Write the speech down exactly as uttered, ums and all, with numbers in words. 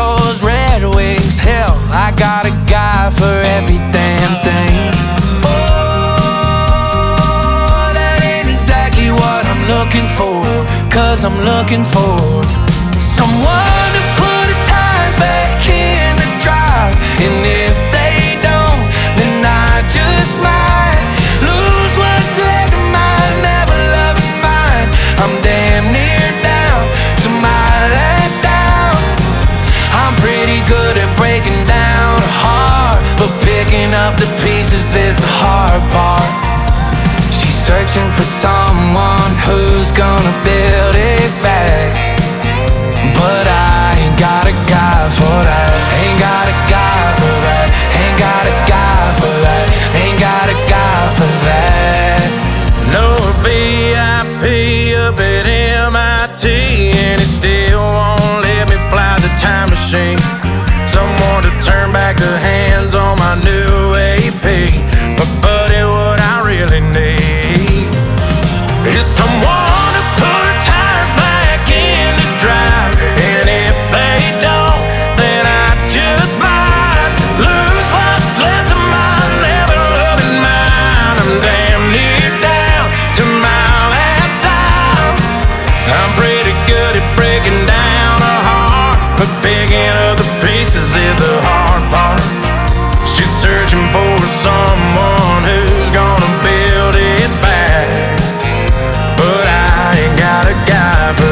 those Red Wings. Hell, I got a guy for every damn thing. Oh, that ain't exactly what I'm looking for, 'cause I'm looking for someone to put the tires back in the drive. And if they don't, then I just might lose what's left of my never-loving mind. I'm damn near down to my last down. I'm pretty good at breaking down a heart, but picking up the pieces is the hard part. She's searching for someone who's gonna build it back, but I ain't got a guy for that. Ain't got a guy for that. Ain't got a guy for that. Ain't got a guy for that. No V I P up at M I T, and it still won't let me fly the time machine. Someone to turn back the hands on my new A P. But buddy, what I really need is someone to put the tires back in the drive. And if they don't, then I just might lose what's left of my never-loving mind. I'm damn near down to my last dime. I'm pretty good at breaking down a heart, but picking up the pieces is the hard part. She's searching for someone who's gonna build it back, but I ain't got a guy for